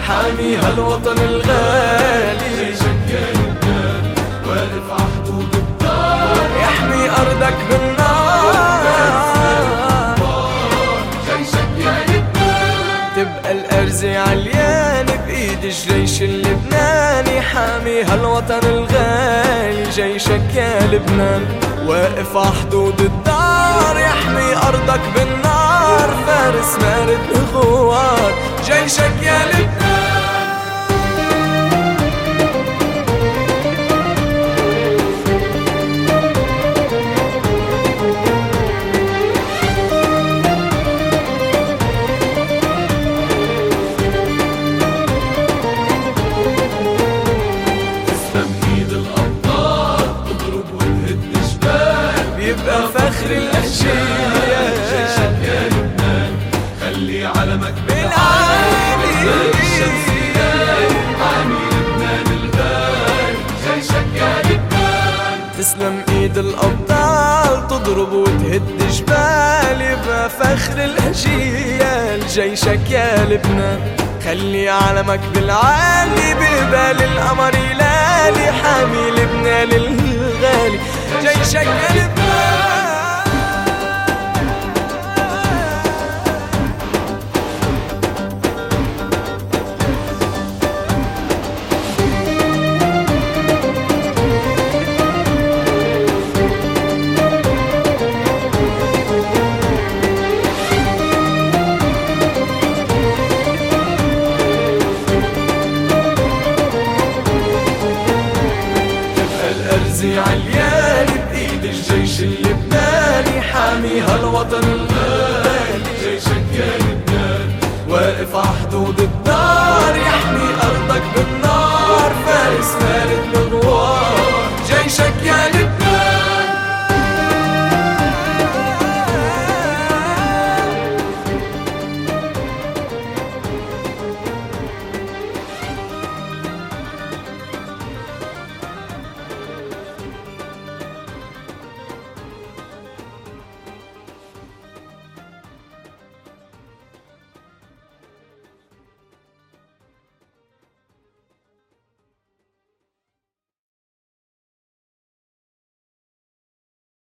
حاميها الوطن الغالي. جيشك يا لبنان واقف عحدود الدار، يحمي أرضك بالنار. جيشك يا لبنان تبقى الأرزة عليانة بإيد الجيش اللبناني، حاميها الوطن الغالي. جيشك يا لبنان واقف عحدود الدار، يحمي أرضك بالنار. فارس مارد غوار، جيشك يا لبنان. يبقى فخر الأشياء. جيشك يا لبنان خلي علمك بالعالي، حامي لبنان الغالي. جيشك يا لبنان تسلم ايد الأبطال، تضرب وتهد جبال. يبقى فخر الأجيال. جيشك يا لبنان خلي علمك بالعالي، بقبال القمر يلالي. حامي لبنان الغالي. جيشك يا لبنان. الأرزة علياني بإيد الجيش اللبناني، حاميها الوطن الغالي. جيشك يا لبنان واقف عحدود الدار، يحمي أرضك بالنار. فارس مارد الغوار، جيشك يا لبنان.